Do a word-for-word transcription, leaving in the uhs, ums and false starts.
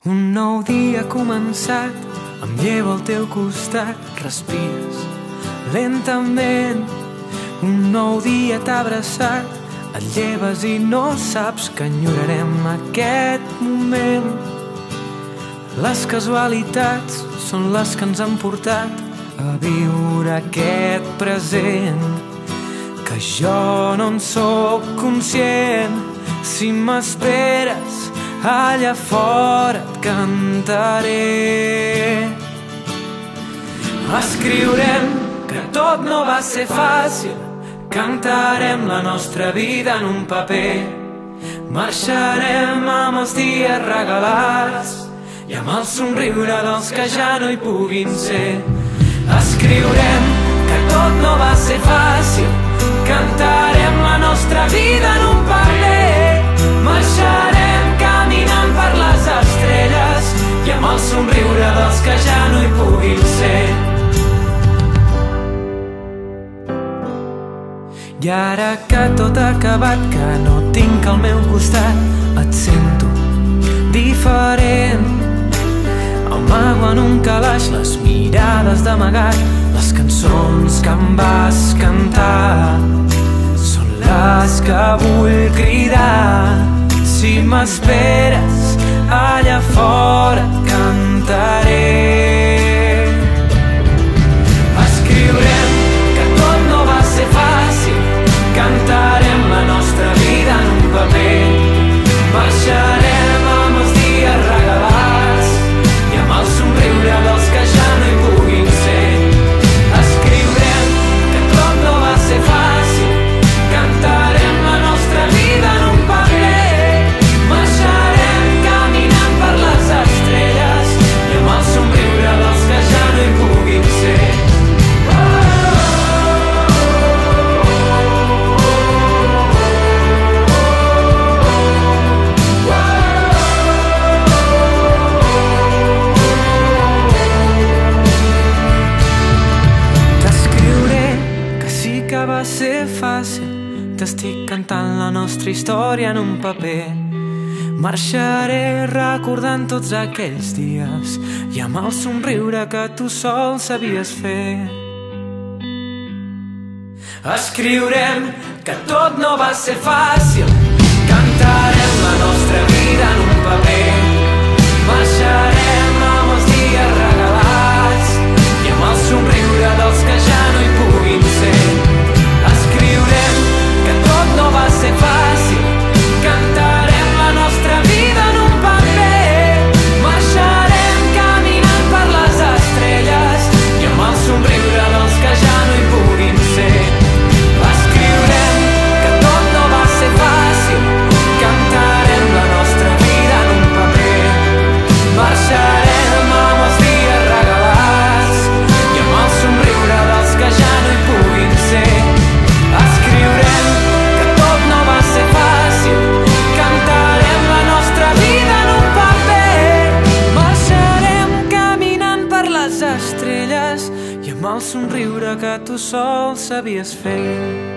Un nou dia ha començat, em llevo al teu costat, respires lentament. Un nou dia t'ha abraçat, et lleves i no saps que enyorarem aquest moment. Les casualitats són les que ens han portat a viure aquest present, que jo no en sóc conscient. Si m'esperes allà fora et cantaré. Escriurem que tot no va ser fàcil, cantarem la nostra vida en un paper. Marxarem amb els dies regalats i amb el somriure dels que ja no hi puguin ser. Escriurem que tot no va ser fàcil, cantarem la nostra vida en un paper. Marxarem caminant per les estrelles i amb el somriure dels que ja no hi puguin ser. I ara que tot ha acabat, que no tinc al meu costat, et sento diferent. Amago en un calaix les mirades d'amagat, les cançons que em vas cantar són les que vull cridar. Si m'esperes allà fora et cantaré. Escriurem que tot no va ser fàcil, cantarem la nostra vida en un paper. Marxarem amb els dies regalats i amb el somriure dels que ja no hi puguin ser. Escriurem que tot no va ser fàcil, cantarem la nostra vida en un paper. Marxarem caminant per les estrelles i amb el somriure dels que ja no hi puguin ser. Va ser fàcil, t'estic cantant la nostra història en un paper. Marxaré recordant tots aquells dies i amb el somriure que tu sol sabies fer. Escriurem que tot no va ser fàcil, cantarem la nostra vida en un paper. Marxarem amb els dies regalats i amb el somriure dels que ja no hi puguin ser. Escriurem que tot no va ser fàcil, cantarem la nostra vida en un paper. Marxarem caminant per les estrelles i amb el somriure dels que ja no hi puguin ser. Escriurem que tot no va ser fàcil, cantarem la nostra vida en un paper. Marxarem amb els dies regalats i amb el somriure dels que ja no hi puguin ser. Escriurem que tot no va ser fàcil, cantarem la nostra vida en un paper. Marxarem caminant per les estrelles i amb el somriure que tu sol sabies fer.